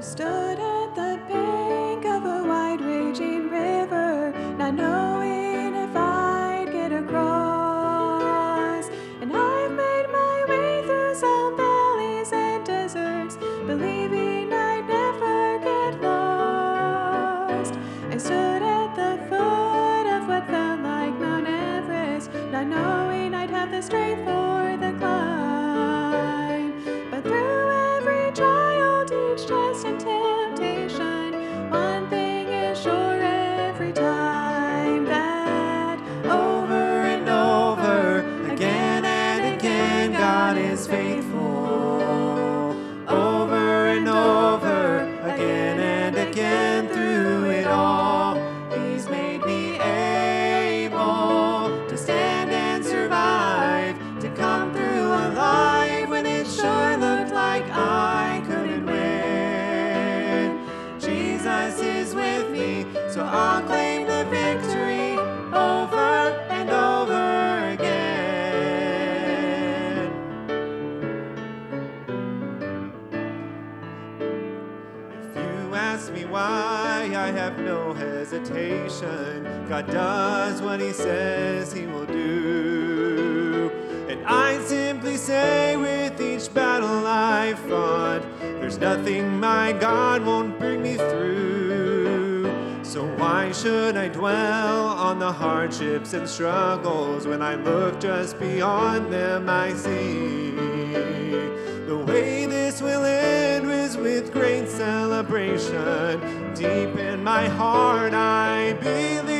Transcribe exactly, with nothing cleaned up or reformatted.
Stood at the bank of a wide raging river, not knowing if I'd get across. And I've made my way through some valleys and deserts, believing I'd never get lost. I stood at the foot of what felt like Mount Everest, not knowing I'd have the strength for the climb. But through every trial, each test and temptation, one thing is sure every time, that Over and over, again and again, God is faithful. Over and over, again and again, through it all, He's made me able to stand and survive, to come through alive when it sure looked like I couldn't win. Jesus is with me, so I'll claim the victory over and over again. If you ask me why, I have no hesitation. God does what He says He will do. And I simply say with each battle I fought, there's nothing my God won't bring me through. So why should I dwell on the hardships and struggles when I look just beyond them? I see the way this will end is with great celebration. Deep in my heart I believe